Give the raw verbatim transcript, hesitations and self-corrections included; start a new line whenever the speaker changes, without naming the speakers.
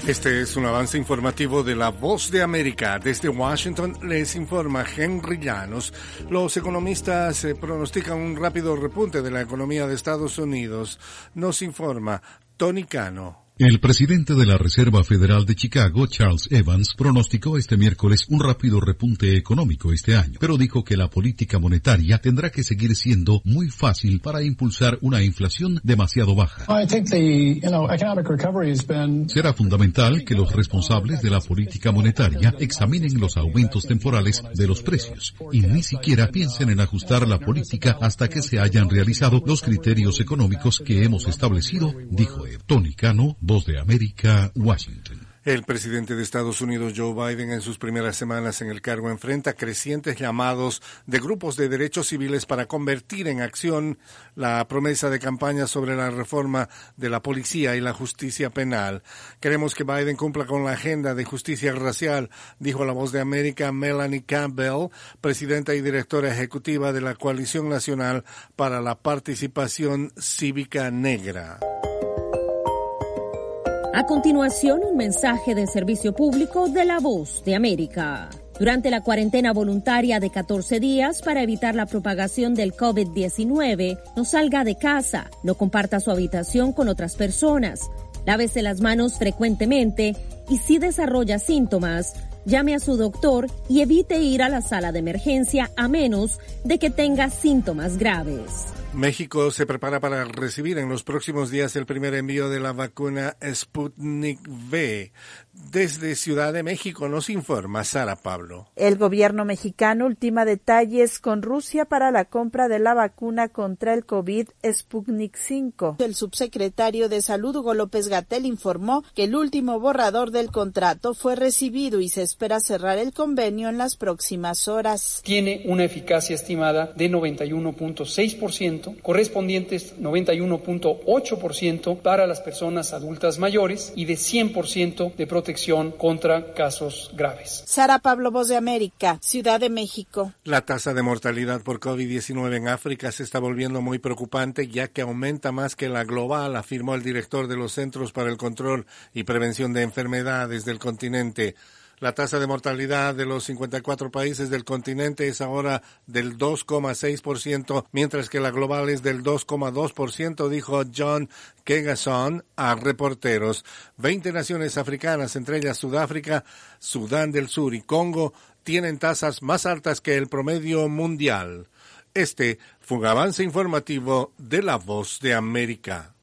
Este es un avance informativo de La Voz de América. Desde Washington les informa Henry Llanos. Los economistas eh, pronostican un rápido repunte de la economía de Estados Unidos. Nos informa Tony Cano.
El presidente de la Reserva Federal de Chicago, Charles Evans, pronosticó este miércoles un rápido repunte económico este año, pero dijo que la política monetaria tendrá que seguir siendo muy fácil para impulsar una inflación demasiado baja. Será fundamental que los responsables de la política monetaria examinen los aumentos temporales de los precios y ni siquiera piensen en ajustar la política hasta que se hayan realizado los criterios económicos que hemos establecido, dijo Tony Cano, Voz de América, Washington.
El presidente de Estados Unidos, Joe Biden, en sus primeras semanas en el cargo enfrenta crecientes llamados de grupos de derechos civiles para convertir en acción la promesa de campaña sobre la reforma de la policía y la justicia penal. Queremos que Biden cumpla con la agenda de justicia racial, dijo a La Voz de América Melanie Campbell, presidenta y directora ejecutiva de la Coalición Nacional para la Participación Cívica Negra.
A continuación, un mensaje de servicio público de La Voz de América. Durante la cuarentena voluntaria de catorce días para evitar la propagación del COVID diecinueve, no salga de casa, no comparta su habitación con otras personas, lávese las manos frecuentemente y si desarrolla síntomas, llame a su doctor y evite ir a la sala de emergencia a menos de que tenga síntomas graves.
México se prepara para recibir en los próximos días el primer envío de la vacuna Sputnik V. Desde Ciudad de México nos informa Sara Pablo.
El gobierno mexicano ultima detalles con Rusia para la compra de la vacuna contra el COVID Sputnik cinco.
El subsecretario de Salud, Hugo López-Gatell, informó que el último borrador del contrato fue recibido y se espera cerrar el convenio en las próximas horas.
Tiene una eficacia estimada de noventa y uno punto seis por ciento, correspondientes noventa y uno punto ocho por ciento para las personas adultas mayores y de cien por ciento de protección contra casos graves.
Sara Pablo, Voz de América, Ciudad de México.
La tasa de mortalidad por COVID diecinueve en África se está volviendo muy preocupante ya que aumenta más que la global, afirmó el director de los Centros para el Control y Prevención de Enfermedades del continente. La tasa de mortalidad de los cincuenta y cuatro países del continente es ahora del dos coma seis por ciento, mientras que la global es del dos coma dos por ciento, dijo John Kegason a reporteros. Veinte naciones africanas, entre ellas Sudáfrica, Sudán del Sur y Congo, tienen tasas más altas que el promedio mundial. Este fue un avance informativo de La Voz de América.